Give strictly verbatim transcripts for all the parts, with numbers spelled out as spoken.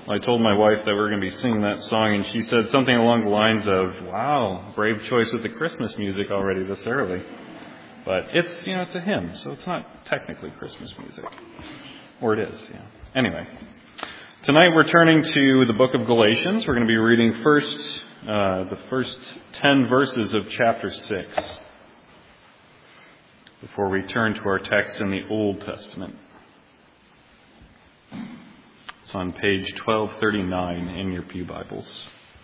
I told my wife that we were going to be singing that song, and she said something along the lines of, "Wow, brave choice with the Christmas music already this early." But it's, you know, it's a hymn, so it's not technically Christmas music. Or it is, yeah. Anyway, tonight we're turning to the book of Galatians. We're going to be reading first, uh, the first ten verses of chapter six before we turn to our text in the Old Testament. It's on page twelve thirty-nine in your pew Bibles.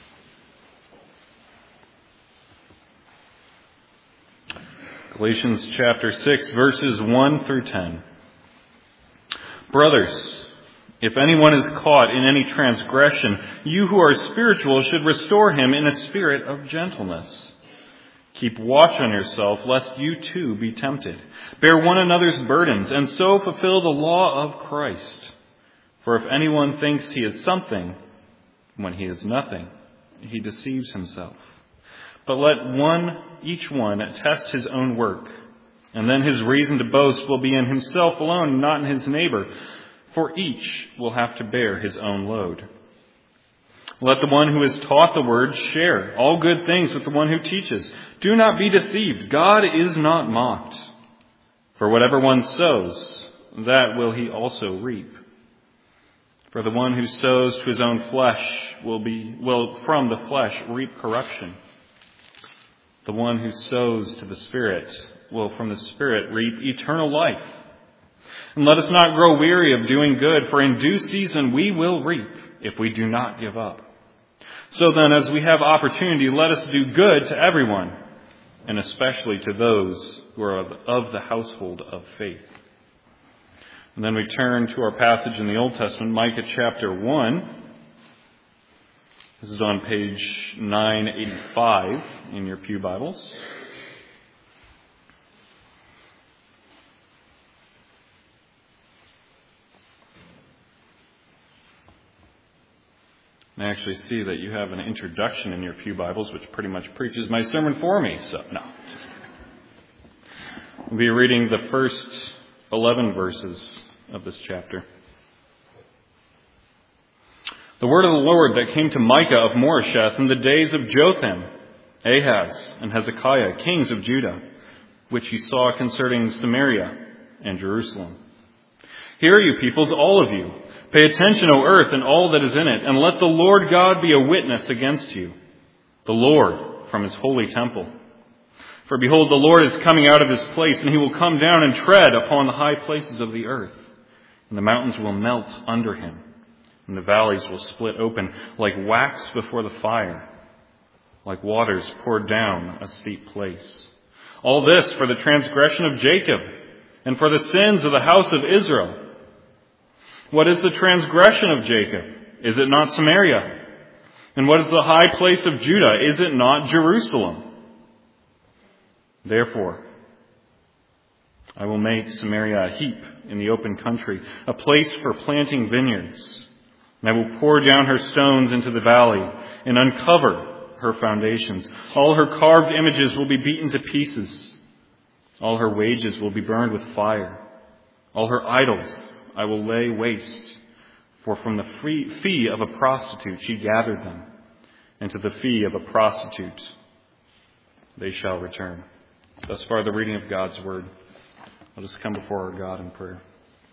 Galatians chapter six, verses one through ten. Brothers, if anyone is caught in any transgression, you who are spiritual should restore him in a spirit of gentleness. Keep watch on yourself, lest you too be tempted. Bear one another's burdens, and so fulfill the law of Christ. For if anyone thinks he is something, when he is nothing, he deceives himself. But let one, each one, test his own work, and then his reason to boast will be in himself alone, not in his neighbor. For each will have to bear his own load. Let the one who is taught the word share all good things with the one who teaches. Do not be deceived. God is not mocked. For whatever one sows, that will he also reap. For the one who sows to his own flesh will be will from the flesh reap corruption. The one who sows to the Spirit will from the Spirit reap eternal life. And let us not grow weary of doing good, for in due season we will reap if we do not give up. So then, as we have opportunity, let us do good to everyone, and especially to those who are of the household of faith. And then we turn to our passage in the Old Testament, Micah chapter one. This is on page nine eighty-five in your pew Bibles. I actually see that you have an introduction in your pew Bibles, which pretty much preaches my sermon for me. So, no, just kidding. We'll be reading the first eleven verses of this chapter. The word of the Lord that came to Micah of Moresheth in the days of Jotham, Ahaz, and Hezekiah, kings of Judah, which he saw concerning Samaria and Jerusalem. Hear, you peoples, all of you. Pay attention, O earth, and all that is in it, and let the Lord God be a witness against you, the Lord from his holy temple. For behold, the Lord is coming out of his place, and he will come down and tread upon the high places of the earth, and the mountains will melt under him, and the valleys will split open like wax before the fire, like waters poured down a steep place. All this for the transgression of Jacob, and for the sins of the house of Israel. What is the transgression of Jacob? Is it not Samaria? And what is the high place of Judah? Is it not Jerusalem? Therefore, I will make Samaria a heap in the open country, a place for planting vineyards. And I will pour down her stones into the valley and uncover her foundations. All her carved images will be beaten to pieces. All her wages will be burned with fire. All her idols I will lay waste, for from the free fee of a prostitute she gathered them, and to the fee of a prostitute they shall return. Thus far the reading of God's word. Let us come before our God in prayer.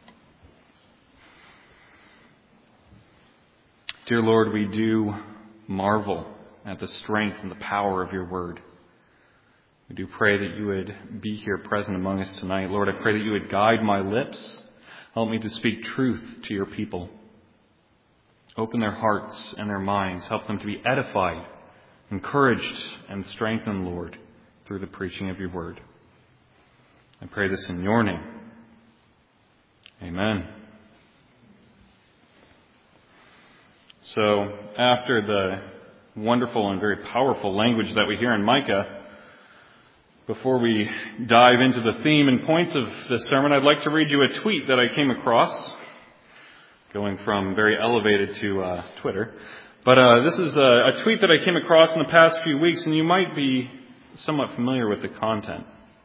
Dear Lord, we do marvel at the strength and the power of your word. We do pray that you would be here present among us tonight. Lord, I pray that you would guide my lips. Help me to speak truth to your people. Open their hearts and their minds. Help them to be edified, encouraged, and strengthened, Lord, through the preaching of your word. I pray this in your name. Amen. So, after the wonderful and very powerful language that we hear in Micah, before we dive into the theme and points of this sermon, I'd like to read you a tweet that I came across, going from very elevated to uh, Twitter. But uh, this is a, a tweet that I came across in the past few weeks, and you might be somewhat familiar with the content.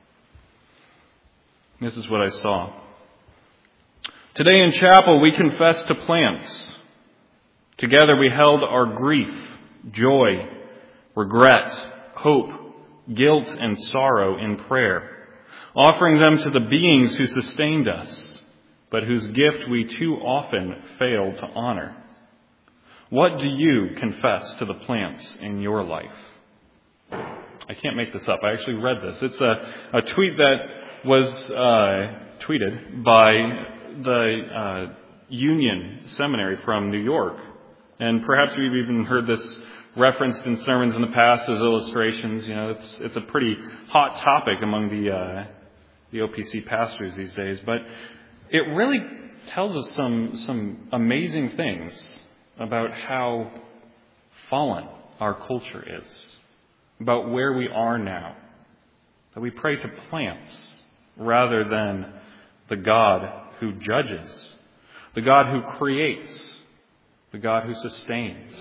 This is what I saw. Today in chapel, we confess to plants. Together we held our grief, joy, regret, hope, guilt, and sorrow in prayer, offering them to the beings who sustained us, but whose gift we too often fail to honor. What do you confess to the plants in your life? I can't make this up. I actually read this. It's a, a tweet that was uh, tweeted by the uh, Union Seminary from New York. And perhaps we've even heard this referenced in sermons in the past as illustrations. You know, it's it's a pretty hot topic among the uh, the O P C pastors these days. But it really tells us some some amazing things about how fallen our culture is, about where we are now. That we pray to plants rather than the God who judges, the God who creates, the God who sustains.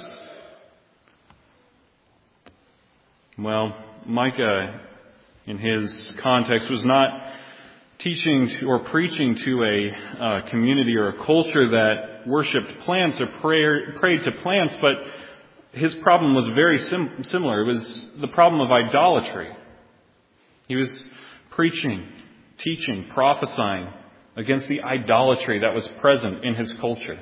Well, Micah, in his context, was not teaching to, or preaching to a uh, community or a culture that worshipped plants or prayer, prayed to plants, but his problem was very sim- similar. It was the problem of idolatry. He was preaching, teaching, prophesying against the idolatry that was present in his culture.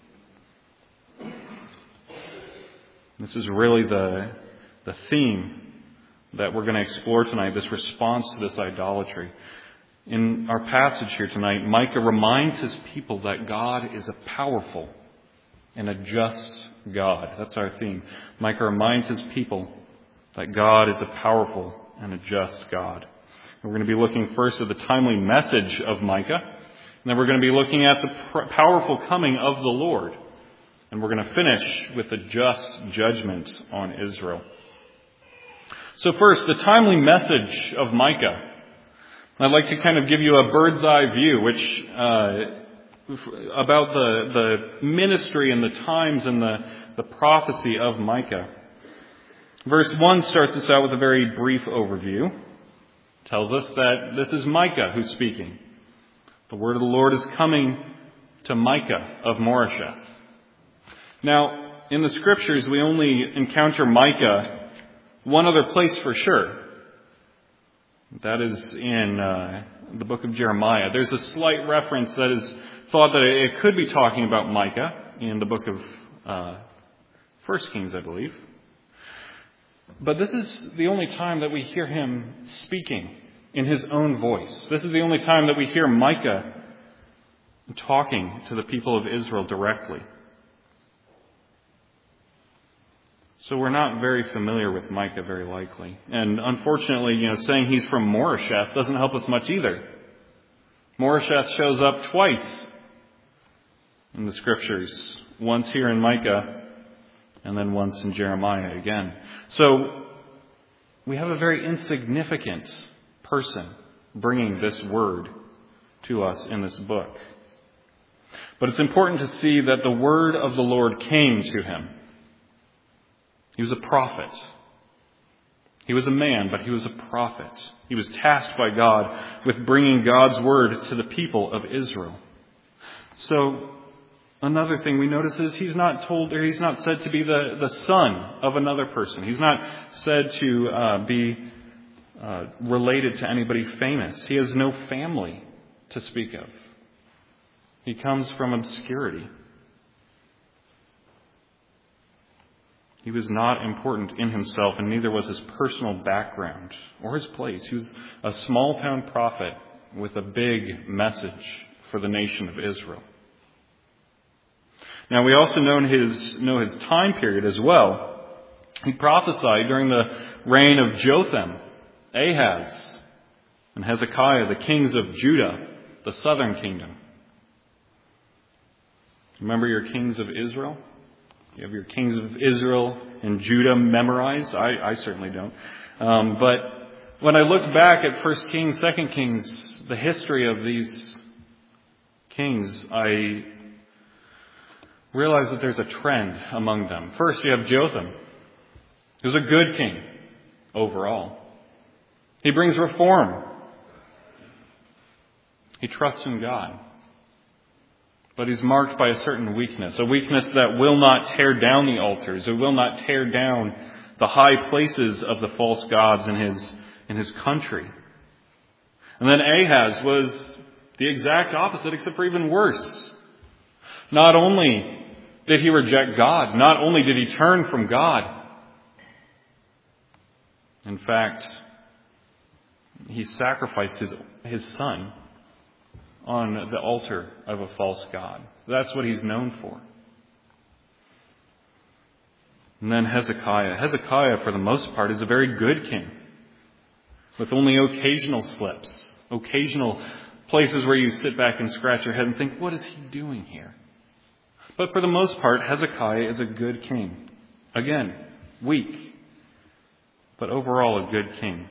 This is really the, the theme that we're going to explore tonight, this response to this idolatry. In our passage here tonight, Micah reminds his people that God is a powerful and a just God. That's our theme. Micah reminds his people that God is a powerful and a just God. We're going to be looking first at the timely message of Micah, and then we're going to be looking at the powerful coming of the Lord. And we're going to finish with the just judgment on Israel. So first, the timely message of Micah. I'd like to kind of give you a bird's eye view, which uh, about the, the ministry and the times and the, the prophecy of Micah. Verse one starts us out with a very brief overview. It tells us that this is Micah who's speaking. The word of the Lord is coming to Micah of Moresheth. Now, in the Scriptures, we only encounter Micah one other place for sure. That is in uh, the book of Jeremiah. There's a slight reference that is thought that it could be talking about Micah in the book of uh, First Kings, I believe. But this is the only time that we hear him speaking in his own voice. This is the only time that we hear Micah talking to the people of Israel directly. So we're not very familiar with Micah, very likely. And unfortunately, you know, saying he's from Moresheth doesn't help us much either. Moresheth shows up twice in the Scriptures. Once here in Micah, and then once in Jeremiah again. So we have a very insignificant person bringing this word to us in this book. But it's important to see that the word of the Lord came to him. He was a prophet. He was a man, but he was a prophet. He was tasked by God with bringing God's word to the people of Israel. So another thing we notice is he's not told, or he's not said to be the, the son of another person. He's not said to uh, be uh, related to anybody famous. He has no family to speak of. He comes from obscurity. He was not important in himself, and neither was his personal background or his place. He was a small-town prophet with a big message for the nation of Israel. Now, we also know his, know his time period as well. He prophesied during the reign of Jotham, Ahaz, and Hezekiah, the kings of Judah, the southern kingdom. Remember your kings of Israel? You have your kings of Israel and Judah memorized. I, I certainly don't. Um, but when I look back at First Kings, Second Kings, the history of these kings, I realize that there's a trend among them. First, you have Jotham, who's a good king overall. He brings reform. He trusts in God. But he's marked by a certain weakness, a weakness that will not tear down the altars, it will not tear down the high places of the false gods in his, in his country. And then Ahaz was the exact opposite, except for even worse. Not only did he reject God, not only did he turn from God, in fact, he sacrificed his, his son on the altar of a false god. That's what he's known for. And then Hezekiah. Hezekiah, for the most part, is a very good king, with only occasional slips, occasional places where you sit back and scratch your head and think, what is he doing here? But for the most part, Hezekiah is a good king. Again, weak, but overall a good king.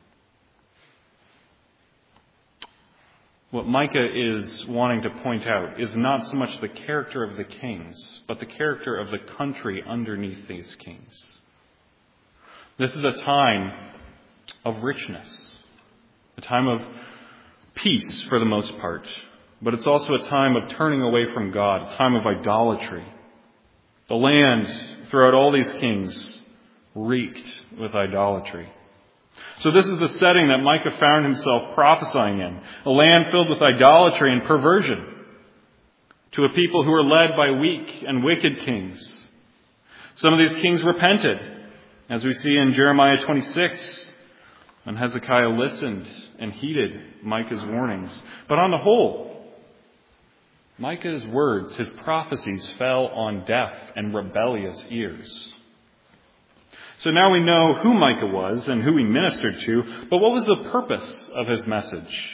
What Micah is wanting to point out is not so much the character of the kings, but the character of the country underneath these kings. This is a time of richness, a time of peace for the most part, but it's also a time of turning away from God, a time of idolatry. The land, throughout all these kings, reeked with idolatry. So this is the setting that Micah found himself prophesying in, a land filled with idolatry and perversion, to a people who were led by weak and wicked kings. Some of these kings repented, as we see in Jeremiah twenty-six, when Hezekiah listened and heeded Micah's warnings. But on the whole, Micah's words, his prophecies, fell on deaf and rebellious ears. So now we know who Micah was and who he ministered to, but what was the purpose of his message?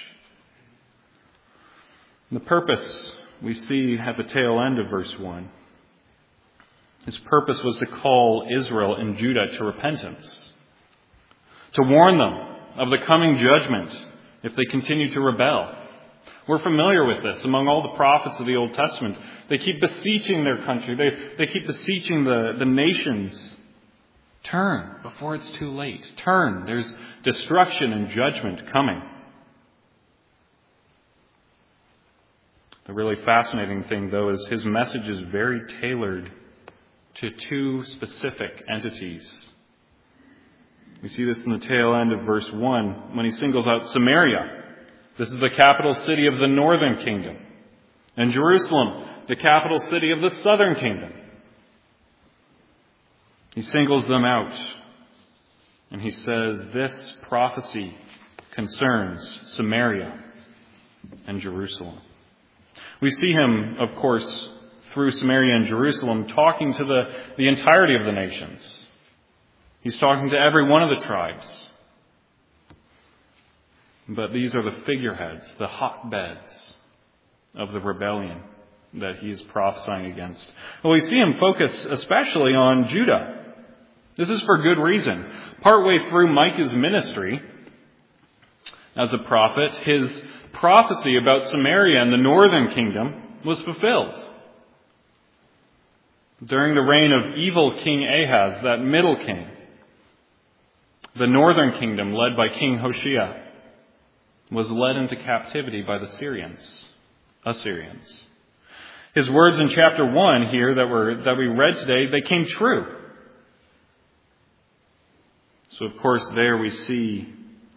The purpose we see at the tail end of verse one. His purpose was to call Israel and Judah to repentance, to warn them of the coming judgment if they continue to rebel. We're familiar with this among all the prophets of the Old Testament. They keep beseeching their country. They, they keep beseeching the, the nations. Turn before it's too late. Turn. There's destruction and judgment coming. The really fascinating thing, though, is his message is very tailored to two specific entities. We see this in the tail end of verse one when he singles out Samaria. This is the capital city of the northern kingdom. And Jerusalem, the capital city of the southern kingdom. He singles them out, and he says this prophecy concerns Samaria and Jerusalem. We see him, of course, through Samaria and Jerusalem, talking to the, the entirety of the nations. He's talking to every one of the tribes. But these are the figureheads, the hotbeds of the rebellion that he is prophesying against. Well, we see him focus especially on Judah. This is for good reason. Partway through Micah's ministry as a prophet, his prophecy about Samaria and the northern kingdom was fulfilled. During the reign of evil King Ahaz, that middle king, the northern kingdom, led by King Hoshea, was led into captivity by the Syrians, Assyrians. His words in chapter one here that were that we read today, they came true. So, of course, there we see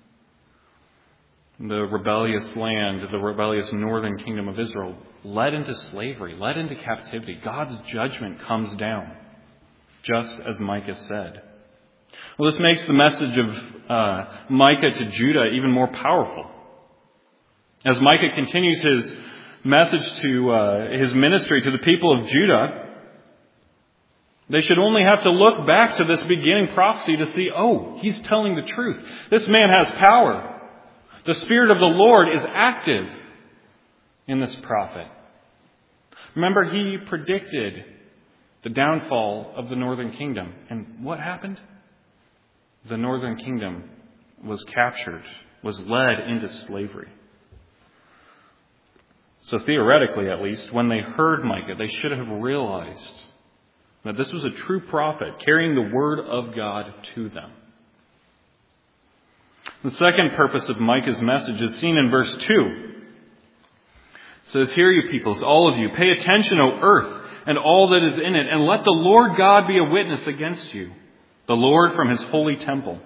the rebellious land, the rebellious northern kingdom of Israel, led into slavery, led into captivity. God's judgment comes down, just as Micah said. Well, this makes the message of uh, Micah to Judah even more powerful. As Micah continues his message to uh, his ministry to the people of Judah, they should only have to look back to this beginning prophecy to see, oh, he's telling the truth. This man has power. The Spirit of the Lord is active in this prophet. Remember, he predicted the downfall of the northern kingdom. And what happened? The northern kingdom was captured, was led into slavery. So theoretically, at least, when they heard Micah, they should have realized that this was a true prophet carrying the word of God to them. The second purpose of Micah's message is seen in verse two. It says, "Hear, you peoples, all of you, pay attention, O earth, and all that is in it, and let the Lord God be a witness against you, the Lord from his holy temple."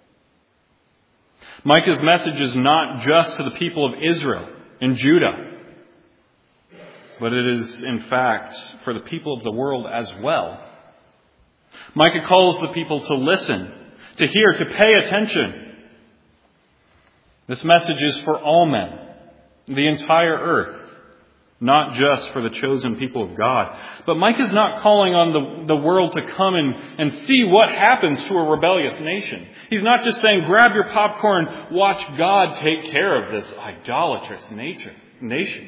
Micah's message is not just to the people of Israel and Judah, but it is, in fact, for the people of the world as well. Micah calls the people to listen, to hear, to pay attention. This message is for all men, the entire earth, not just for the chosen people of God. But Micah's not calling on the, the world to come and, and see what happens to a rebellious nation. He's not just saying, grab your popcorn, watch God take care of this idolatrous nature, nation.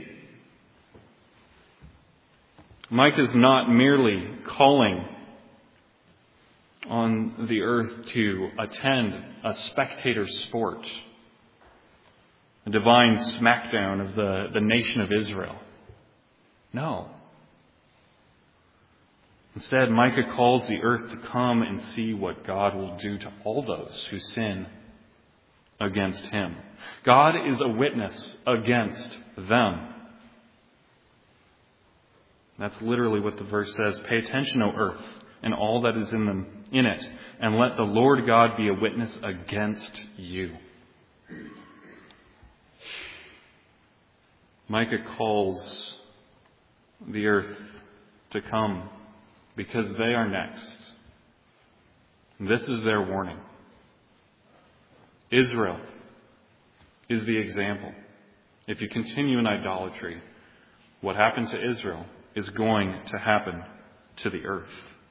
Micah's not merely calling on the earth to attend a spectator sport, a divine smackdown of the, the nation of Israel. No. Instead, Micah calls the earth to come and see what God will do to all those who sin against him. God is a witness against them. That's literally what the verse says. "Pay attention, O earth, and all that is in them in it, and let the Lord God be a witness against you." Micah calls the earth to come because they are next. This is their warning. Israel is the example. If you continue in idolatry, what happened to Israel is going to happen to the earth.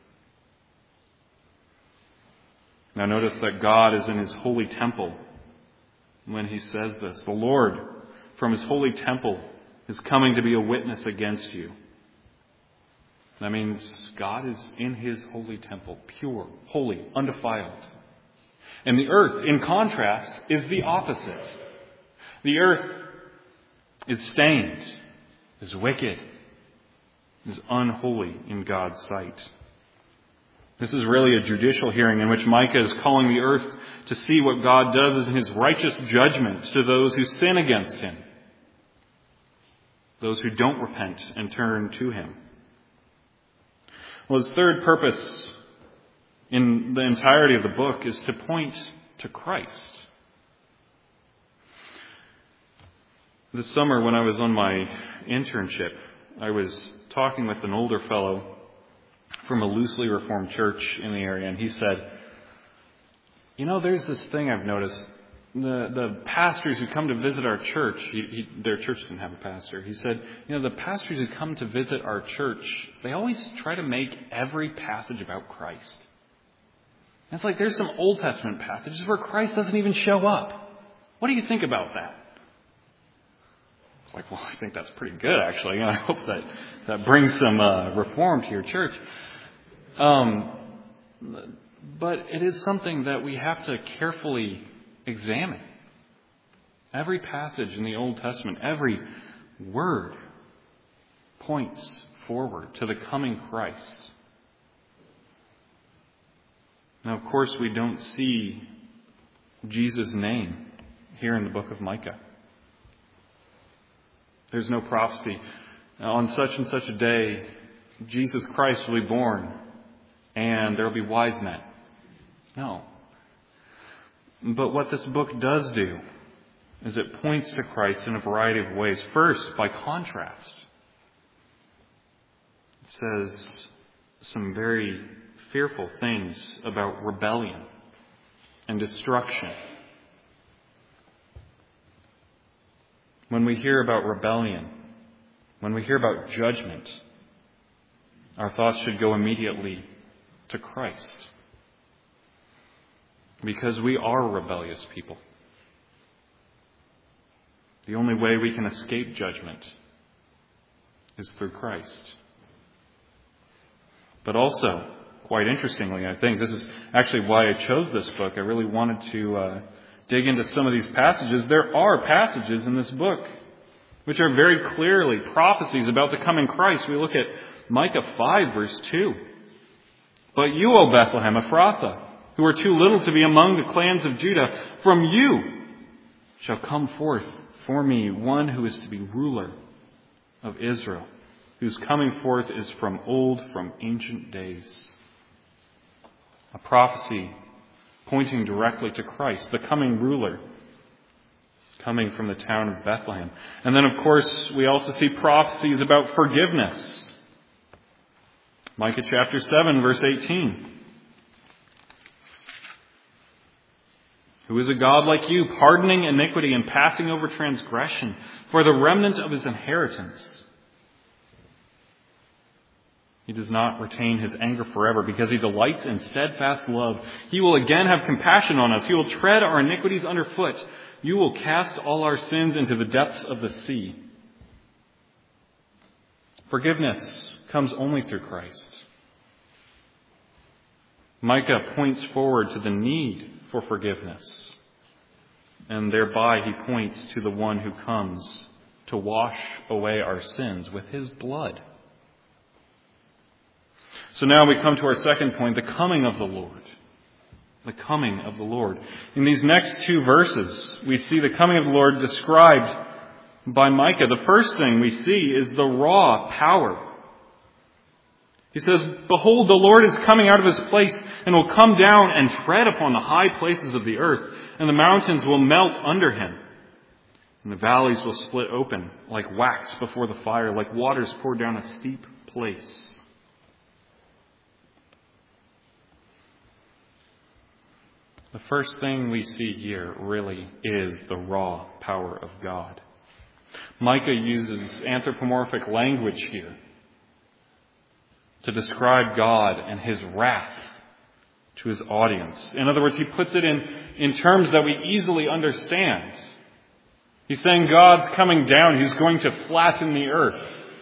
Now notice that God is in his holy temple when he says this. The Lord from his holy temple is coming to be a witness against you. That means God is in his holy temple, pure, holy, undefiled. And the earth, in contrast, is the opposite. The earth is stained, is wicked, is unholy in God's sight. This is really a judicial hearing in which Micah is calling the earth to see what God does in his righteous judgment to those who sin against him, those who don't repent and turn to him. Well, his third purpose in the entirety of the book is to point to Christ. This summer when I was on my internship, I was talking with an older fellow from a loosely reformed church in the area, and he said, you know, there's this thing I've noticed. The the pastors who come to visit our church, he, he, their church didn't have a pastor. He said, you know, the pastors who come to visit our church, they always try to make every passage about Christ. And it's like there's some Old Testament passages where Christ doesn't even show up. What do you think about that? It's like, well, I think that's pretty good, actually. I hope that that brings some uh, reform to your church. Um, but it is something that we have to carefully examine. Every passage in the Old Testament, every word points forward to the coming Christ. Now, of course, we don't see Jesus' name here in the book of Micah. There's no prophecy. On such and such a day, Jesus Christ will be born, and there will be wise men. No. But what this book does do is it points to Christ in a variety of ways. First, by contrast, it says some very fearful things about rebellion and destruction. When we hear about rebellion, when we hear about judgment, our thoughts should go immediately to Christ. Because we are rebellious people. The only way we can escape judgment is through Christ. But also, quite interestingly, I think, this is actually why I chose this book. I really wanted to uh, dig into some of these passages. There are passages in this book which are very clearly prophecies about the coming Christ. We look at Micah five, verse two. But you, O Bethlehem Ephrathah, who are too little to be among the clans of Judah, from you shall come forth for me one who is to be ruler of Israel, whose coming forth is from old, from ancient days. A prophecy pointing directly to Christ, the coming ruler, coming from the town of Bethlehem. And then, of course, we also see prophecies about forgiveness. Micah chapter seven, verse eighteen. Who is a God like you, pardoning iniquity and passing over transgression for the remnant of his inheritance? He does not retain his anger forever because he delights in steadfast love. He will again have compassion on us. He will tread our iniquities underfoot. You will cast all our sins into the depths of the sea. Forgiveness comes only through Christ. Micah points forward to the need for forgiveness, and thereby he points to the one who comes to wash away our sins with his blood. So now we come to our second point, the coming of the Lord. The coming of the Lord. In these next two verses, we see the coming of the Lord described by Micah. The first thing we see is the raw power. He says, "Behold, the Lord is coming out of his place and will come down and tread upon the high places of the earth, and the mountains will melt under him, and the valleys will split open like wax before the fire, like waters poured down a steep place." The first thing we see here really is the raw power of God. Micah uses anthropomorphic language here to describe God and his wrath to his audience. In other words, he puts it in, in terms that we easily understand. He's saying God's coming down. He's going to flatten the earth.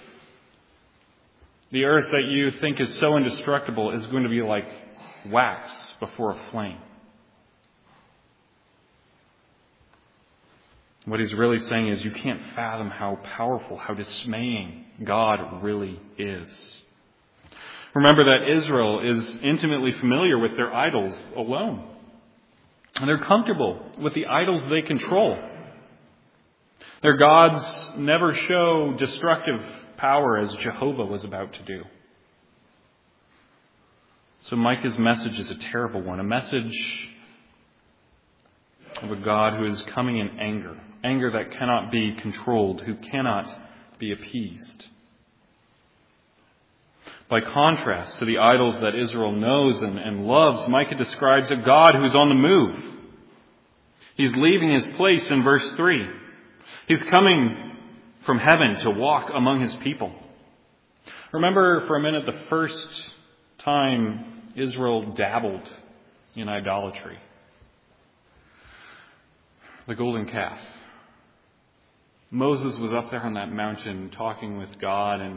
The earth that you think is so indestructible is going to be like wax before a flame. What he's really saying is you can't fathom how powerful, how dismaying God really is. Remember that Israel is intimately familiar with their idols alone. And they're comfortable with the idols they control. Their gods never show destructive power as Jehovah was about to do. So Micah's message is a terrible one, a message of a God who is coming in anger. Anger that cannot be controlled, who cannot be appeased. By contrast to the idols that Israel knows and, and loves, Micah describes a God who's on the move. He's leaving his place in verse three. He's coming from heaven to walk among his people. Remember for a minute the first time Israel dabbled in idolatry. The golden calf. Moses was up there on that mountain talking with God, and,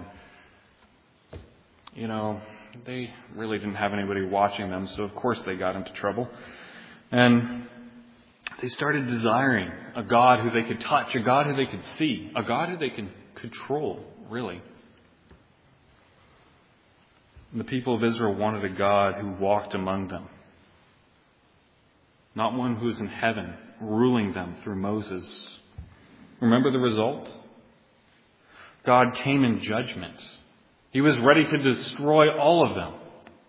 you know, they really didn't have anybody watching them, so of course they got into trouble. And they started desiring a God who they could touch, a God who they could see, a God who they could control, really. And the people of Israel wanted a God who walked among them, not one who is in heaven, ruling them through Moses. Remember the result? God came in judgment. He was ready to destroy all of them.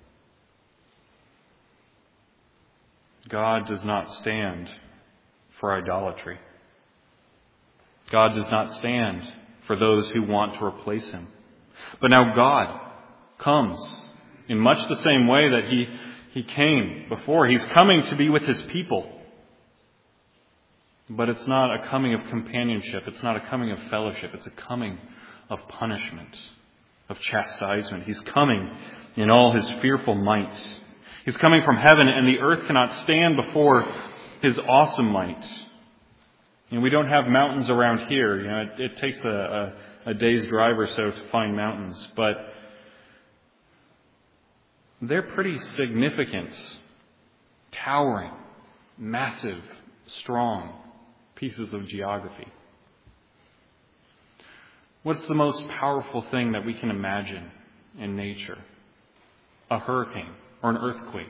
God does not stand for idolatry. God does not stand for those who want to replace him. But now God comes in much the same way that he, he came before. He's coming to be with his people. But it's not a coming of companionship. It's not a coming of fellowship. It's a coming of punishment, of chastisement. He's coming in all his fearful might. He's coming from heaven, and the earth cannot stand before his awesome might. And we don't have mountains around here. You know, it, it takes a, a, a day's drive or so to find mountains, but they're pretty significant, towering, massive, strong pieces of geography. What's the most powerful thing that we can imagine in nature? A hurricane or an earthquake.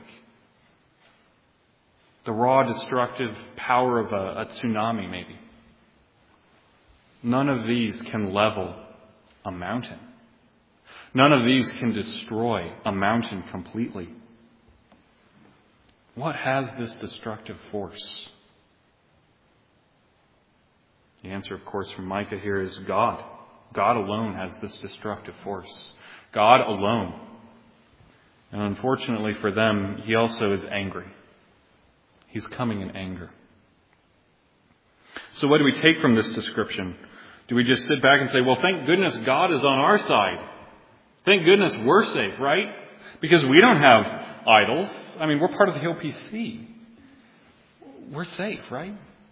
The raw, destructive power of a, a tsunami, maybe. None of these can level a mountain. None of these can destroy a mountain completely. What has this destructive force? The answer, of course, from Micah here is God. God alone has this destructive force. God alone. And unfortunately for them, he also is angry. He's coming in anger. So what do we take from this description? Do we just sit back and say, well, thank goodness God is on our side. Thank goodness we're safe, right? Because we don't have idols. I mean, we're part of the O P C. We're safe, right?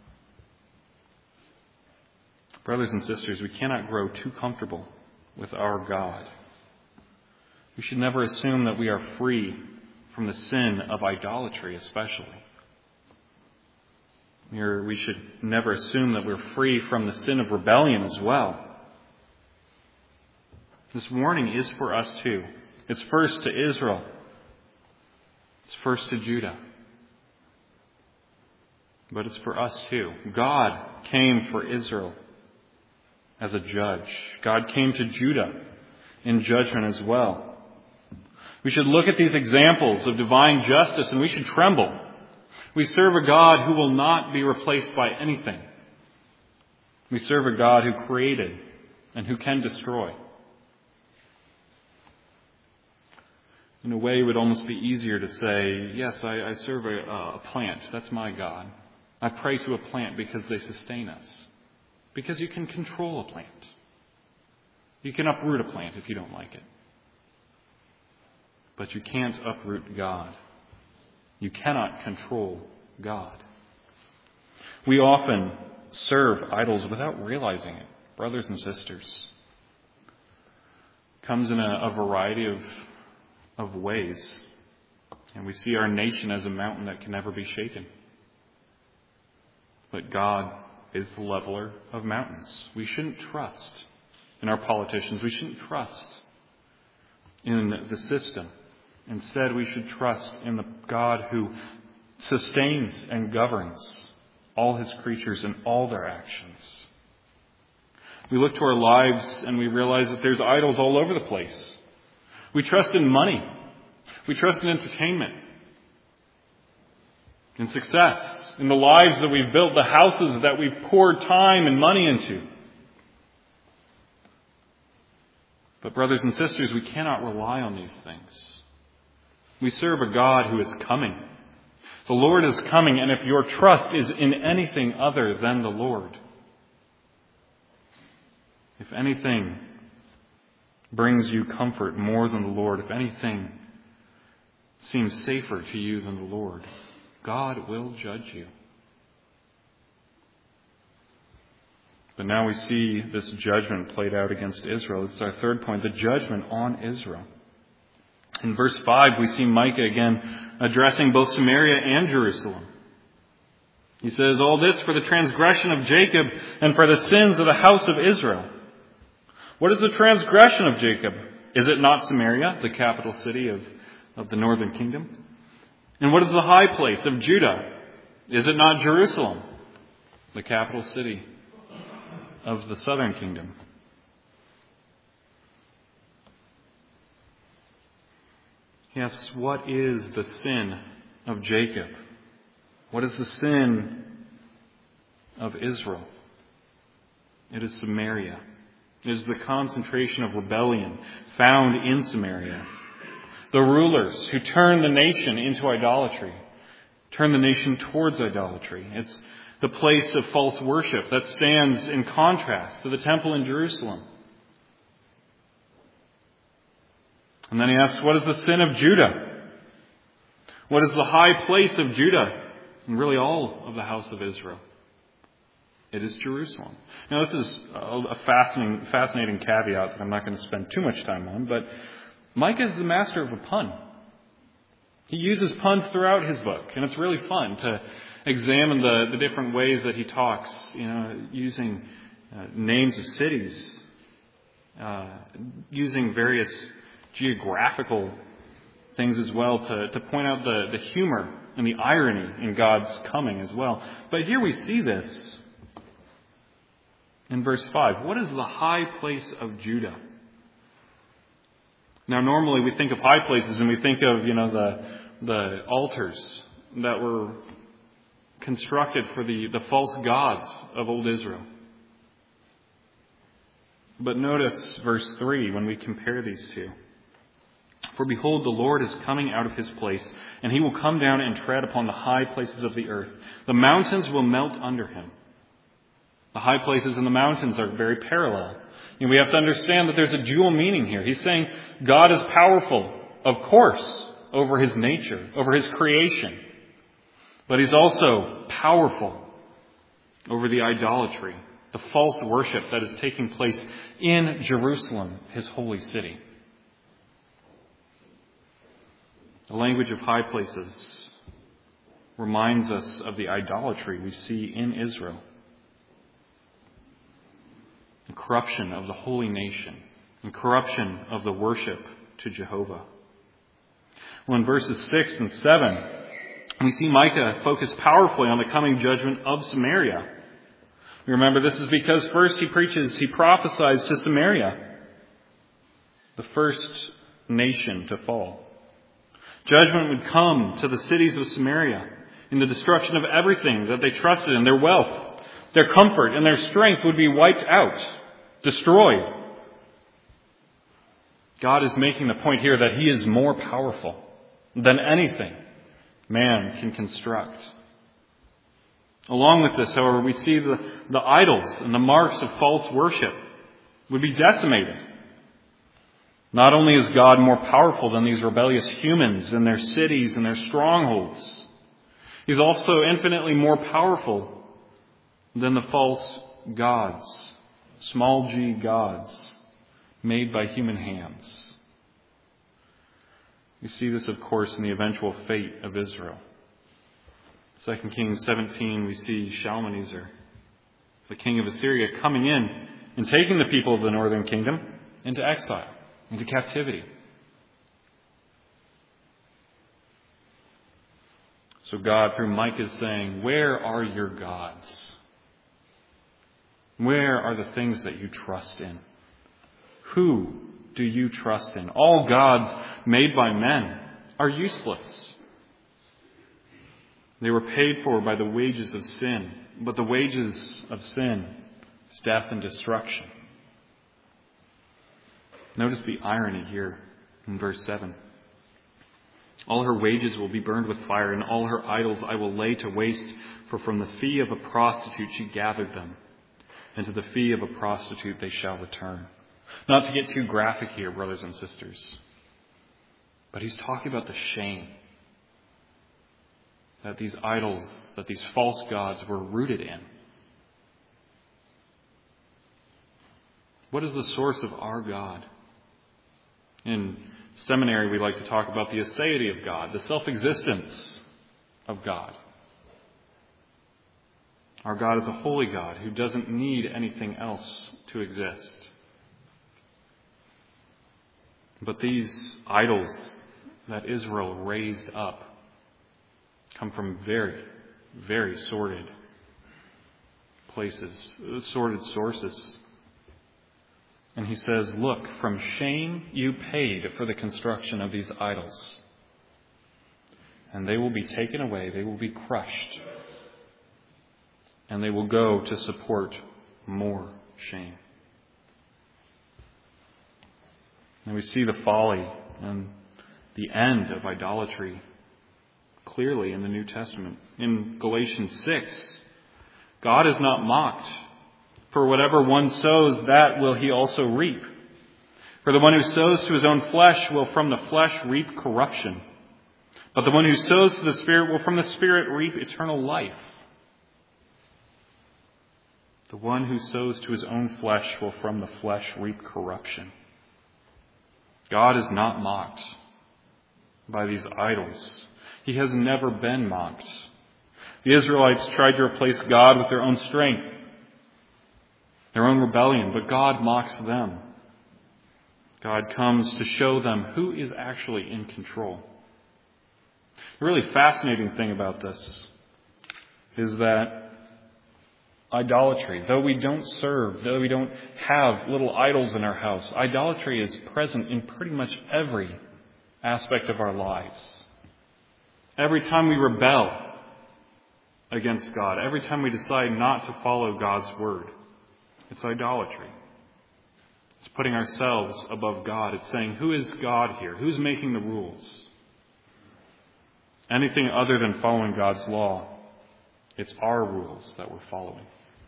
Brothers and sisters, we cannot grow too comfortable with our God. We should never assume that we are free from the sin of idolatry, especially. We should never assume that we're free from the sin of rebellion as well. This warning is for us too. It's first to Israel. It's first to Judah. But it's for us too. God came for Israel as a judge. God came to Judah in judgment as well. We should look at these examples of divine justice and we should tremble. We serve a God who will not be replaced by anything. We serve a God who created and who can destroy. In a way, it would almost be easier to say, yes, I, I serve a, a plant. That's my God. I pray to a plant because they sustain us. Because you can control a plant. You can uproot a plant if you don't like it. But you can't uproot God. You cannot control God. We often serve idols without realizing it, brothers and sisters. It comes in a, a variety of, of ways. And we see our nation as a mountain that can never be shaken. But God is the leveler of mountains. We shouldn't trust in our politicians. We shouldn't trust in the system. Instead, we should trust in the God who sustains and governs all his creatures and all their actions. We look to our lives and we realize that there's idols all over the place. We trust in money. We trust in entertainment. In success. In the lives that we've built. The houses that we've poured time and money into. But brothers and sisters, we cannot rely on these things. We serve a God who is coming. The Lord is coming, and if your trust is in anything other than the Lord, if anything brings you comfort more than the Lord, if anything seems safer to you than the Lord, God will judge you. But now we see this judgment played out against Israel. This is our third point, the judgment on Israel. In verse five, we see Micah again addressing both Samaria and Jerusalem. He says, all this for the transgression of Jacob and for the sins of the house of Israel. What is the transgression of Jacob? Is it not Samaria, the capital city of, of the northern kingdom? And what is the high place of Judah? Is it not Jerusalem, the capital city of the southern kingdom? He asks, what is the sin of Jacob? What is the sin of Israel? It is Samaria. It is the concentration of rebellion found in Samaria. The rulers who turn the nation into idolatry, turn the nation towards idolatry. It's the place of false worship that stands in contrast to the temple in Jerusalem. And then he asks, what is the sin of Judah? What is the high place of Judah? And really all of the house of Israel. It is Jerusalem. Now this is a fascinating, fascinating caveat that I'm not going to spend too much time on, but Micah is the master of a pun. He uses puns throughout his book, and it's really fun to examine the, the different ways that he talks, you know, using uh, names of cities, uh, using various geographical things as well to, to point out the, the humor and the irony in God's coming as well. But here we see this in verse five. What is the high place of Judah? Now, normally we think of high places and we think of, you know, the the altars that were constructed for the, the false gods of old Israel. But notice verse three when we compare these two. For behold, the Lord is coming out of his place, and he will come down and tread upon the high places of the earth. The mountains will melt under him. The high places and the mountains are very parallel. And we have to understand that there's a dual meaning here. He's saying God is powerful, of course, over his nature, over his creation. But he's also powerful over the idolatry, the false worship that is taking place in Jerusalem, his holy city. The language of high places reminds us of the idolatry we see in Israel. The corruption of the holy nation, and corruption of the worship to Jehovah. Well, in verses six and seven, we see Micah focus powerfully on the coming judgment of Samaria. Remember, this is because first he preaches, he prophesies to Samaria, the first nation to fall. Judgment would come to the cities of Samaria in the destruction of everything that they trusted in. Their wealth, their comfort, and their strength would be wiped out, destroyed. God is making the point here that he is more powerful than anything man can construct. Along with this, however, we see the, the idols and the marks of false worship would be decimated. Not only is God more powerful than these rebellious humans and their cities and their strongholds, he's also infinitely more powerful than the false gods, small g gods, made by human hands. We see this, of course, in the eventual fate of Israel. Second Kings seventeen, we see Shalmaneser, the king of Assyria, coming in and taking the people of the northern kingdom into exile, into captivity. So God, through Micah, is saying, where are your gods? Where are the things that you trust in? Who do you trust in? All gods made by men are useless. They were paid for by the wages of sin, but the wages of sin is death and destruction. Notice the irony here in verse seven. All her wages will be burned with fire, and all her idols I will lay to waste, for from the fee of a prostitute she gathered them, and to the fee of a prostitute they shall return. Not to get too graphic here, brothers and sisters, but he's talking about the shame that these idols, that these false gods were rooted in. What is the source of our God? In seminary, we like to talk about the aseity of God, the self-existence of God. Our God is a holy God who doesn't need anything else to exist. But these idols that Israel raised up come from very, very sordid places, sordid sources. And he says, look, from shame you paid for the construction of these idols. And they will be taken away, they will be crushed. And they will go to support more shame. And we see the folly and the end of idolatry clearly in the New Testament. In Galatians six, God is not mocked. For whatever one sows, that will he also reap. For the one who sows to his own flesh will from the flesh reap corruption. But the one who sows to the Spirit will from the Spirit reap eternal life. The one who sows to his own flesh will from the flesh reap corruption. God is not mocked by these idols. He has never been mocked. The Israelites tried to replace God with their own strength, their own rebellion, but God mocks them. God comes to show them who is actually in control. The really fascinating thing about this is that Idolatry, though we don't serve, though we don't have little idols in our house, idolatry is present in pretty much every aspect of our lives. Every time we rebel against God, every time we decide not to follow God's word, it's idolatry. It's putting ourselves above God. It's saying, who is God here? Who's making the rules? Anything other than following God's law, it's our rules that we're following.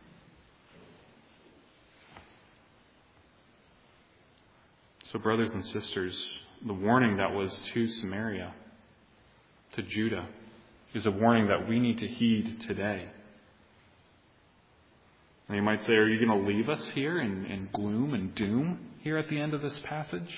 So, brothers and sisters, the warning that was to Samaria, to Judah, is a warning that we need to heed today. And you might say, are you going to leave us here in, in gloom and doom here at the end of this passage?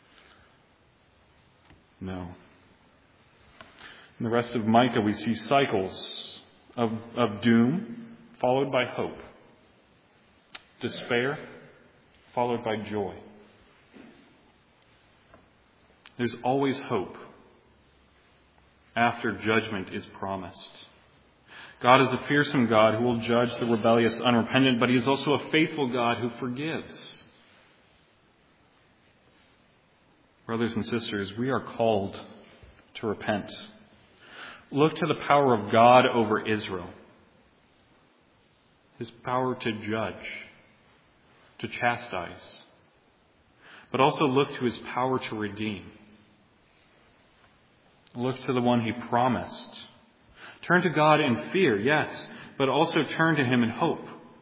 No. In the rest of Micah, we see cycles of, of doom followed by hope. Despair followed by joy. There's always hope after judgment is promised. God is a fearsome God who will judge the rebellious, unrepentant, but He is also a faithful God who forgives. Brothers and sisters, we are called to repent. Look to the power of God over Israel. His power to judge, to chastise, but also look to His power to redeem. Look to the one He promised. Turn to God in fear, yes, but also turn to Him in hope.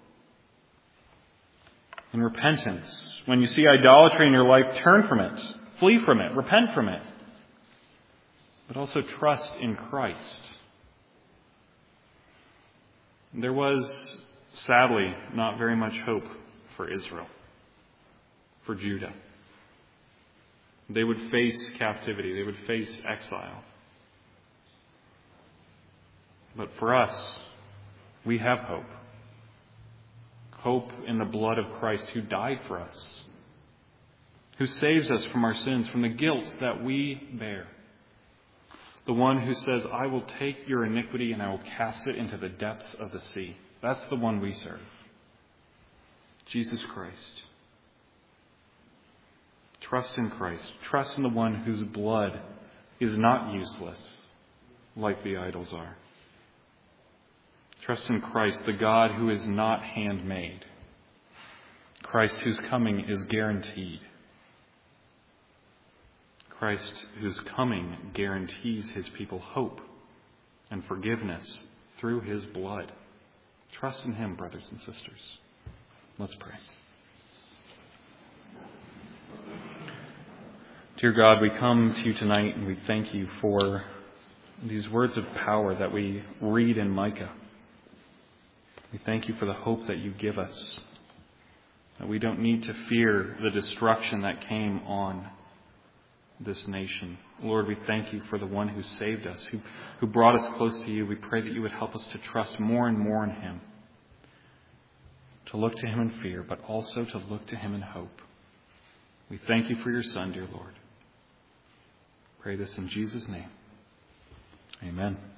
In repentance, when you see idolatry in your life, turn from it, flee from it, repent from it. But also trust in Christ. There was, sadly, not very much hope for Israel, for Judah. They would face captivity. They would face exile. But for us, we have hope. Hope in the blood of Christ who died for us, who saves us from our sins, from the guilt that we bear. The one who says, I will take your iniquity and I will cast it into the depths of the sea. That's the one we serve. Jesus Christ. Trust in Christ. Trust in the one whose blood is not useless like the idols are. Trust in Christ, the God who is not handmade. Christ whose coming is guaranteed. Christ whose coming guarantees His people hope and forgiveness through His blood. Trust in Him, brothers and sisters. Let's pray. Dear God, we come to you tonight and we thank you for these words of power that we read in Micah. We thank you for the hope that you give us, that we don't need to fear the destruction that came on this nation. Lord, we thank you for the one who saved us, who, who brought us close to you. We pray that you would help us to trust more and more in Him, to look to Him in fear, but also to look to Him in hope. We thank you for your Son, dear Lord. Pray this in Jesus' name. Amen.